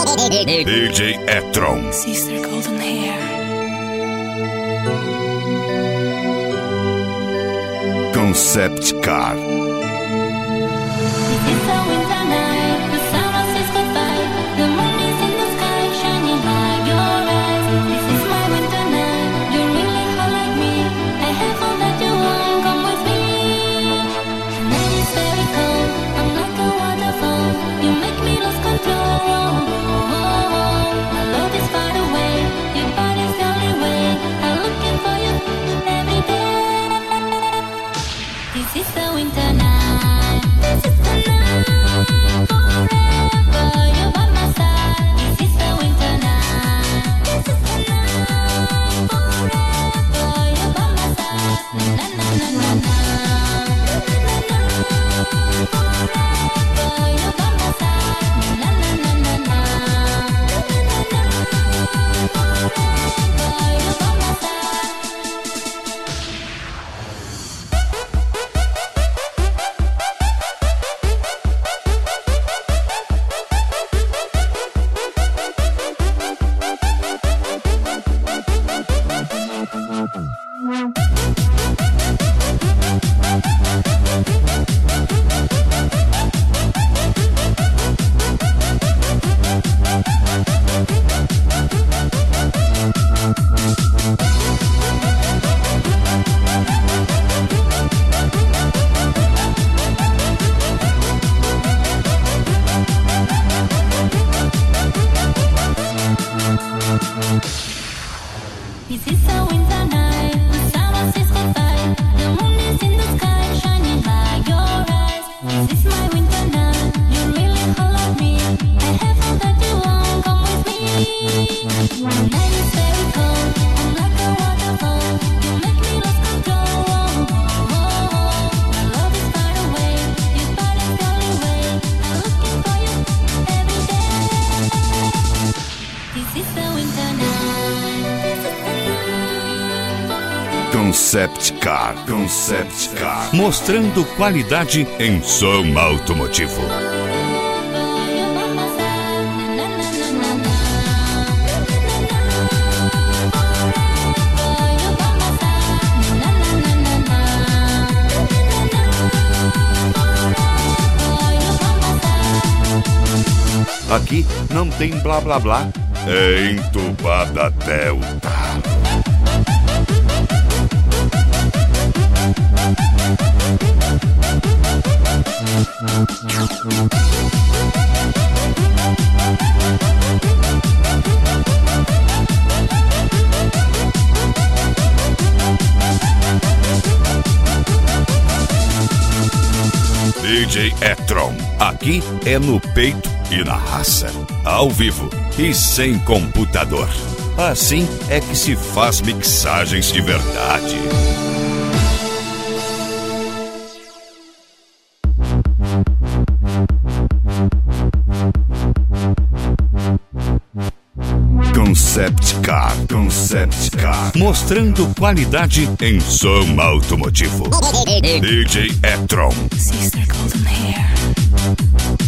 DJ E-Tron. Sister golden hair. Concept Car. Concept Car. Concept Car. Mostrando qualidade em som automotivo. Aqui não tem blá blá blá. É entubada Delta. DJ E-Tron. Aqui é no peito e na raça. Ao vivo e sem computador. Assim é que se faz mixagens de verdade. Concept Car. Concept Car. Mostrando qualidade em som automotivo. DJ E-Tron. Sister golden hair.